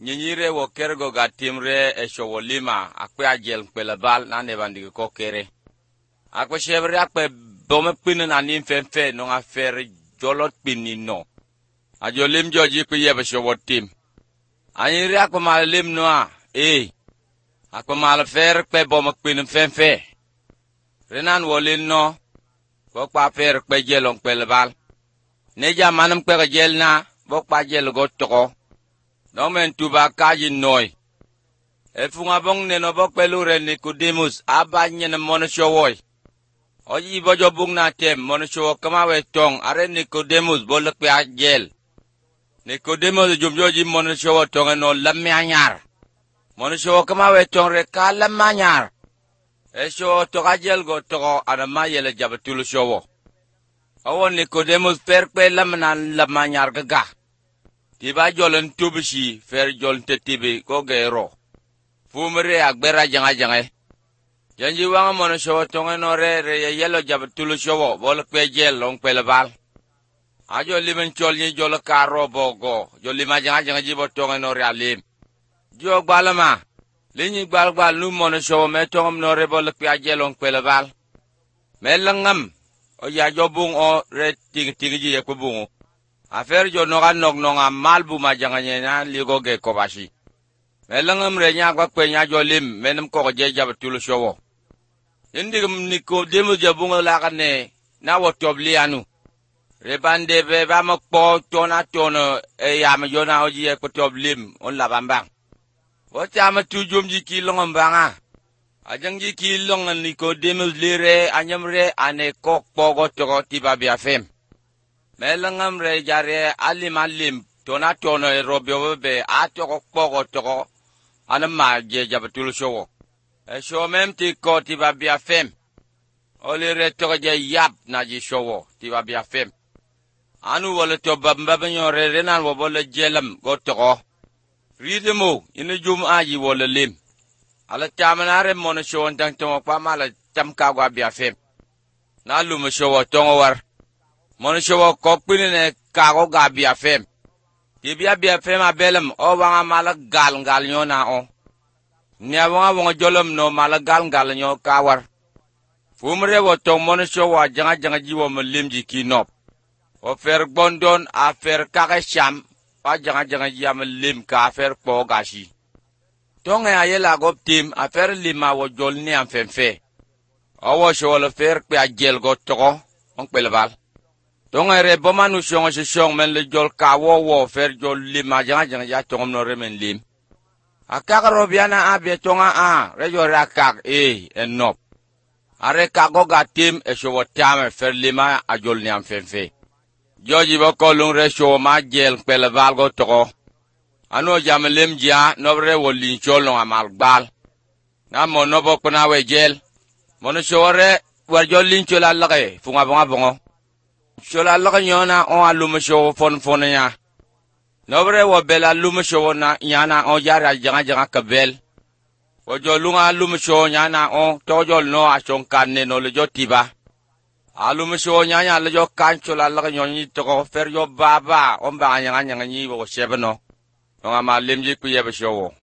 nyinyire wo kergo ga timre e showolima akwe ajel kwelabal na nebandi ko kere akwe shebre akwe bome pinin anin femfe no afere jolot pinino ajolim joji ku yebe showotim anyire akwe malim no akwe mal fer kwe bome pinin femfe renan wolin no ko kwa fer kwe jelon kwelabal neja manam kwe gel na bo kwa jel go toko no men tuba kaji noy efunga bong ne no bok pelure Nicodemus abanye na monoshowoy oji bojo bung na tem monoshowo kama we tong are Nicodemus bolak pe ajel Nicodemus jumjoji monoshowo tong no lamme anyar monoshowo kama we tong re kala manyar esho to ajel go to anama yele jabatul showo awon Nicodemus perpe lamna lamanyar gaga tiba jolen tubishi fer jol tetibe ko gero fumre agbera janga janga janji wanga mono show tonga no re yelo jabatul show bol pejel long pelbal ajo limen chol ni jol karo bogo jolima janga janga jibo tonga no re alim jo balama linyi balbal nu mono show me tongam no re bol pejel long pelbal melangam o ya jobung o re ting ji ko bungu afer jo noga nog malbu majanganya na ligo ge kobashi melangam renya kwa kwenya jo lim menem ko je jabatul showo indigum Nicodemus jabunga lakane na wotobli anu rebande be ba makpo tona tono e yam jona oji e ko toblim on la bambang wotama tujum ji kilong banga ajang ji kilong Nicodemus lire anyamre ane kok pogo to tiba biafem melangam re jare alim tona tono e robyo be atoko pogo toko anama je jabatul showo e show mem ti ko ti babia fem ole re to je yap na ji showo ti babia fem anu wala to bamba banyo re renan wo bole jelam go toko ridemo ina jum aji wala lim ala tamanare mono show ndang to pa mala tamka go babia fem na lu showo tongo war mono showo ko pinene ka go gabia fem tibia bia fem abelam o wanga mala gal nyona o nya wanga jolom no mala gal nyo kawar fumre wo to mono showo janga jiwo melimji kinop o fer bondon a fer kaka sham pa janga jam lim ka fer po gashi tonga ayela go tim a fer lima wo jolni am femfe o wo showo fer pe ajel go toko on pelbal tonga re bomanu shong men le jol ka wo fer jol lima janga ya tongom no remen lim akaka robiana abe tonga rejo rakak enop are kago gatim e showo tame fer lima ajol ni am femfe joji boko lung re showo ma jel pelbal go toko ano jam lem dia nobre wolin cholon amal bal na mo no boko na we jel mono shore war jolin chola lage funga bongo shola lage nyona on alum show fon ya nobre wo bela lum show na nyana on jara janga kabel wo jolunga lum show nyana on tojol no achon kanne no le jotiba alum show nyanya le jo kanchola lage nyoni to fer yo baba on ba nyanga ni wo shebno on ma lemji ku yebe show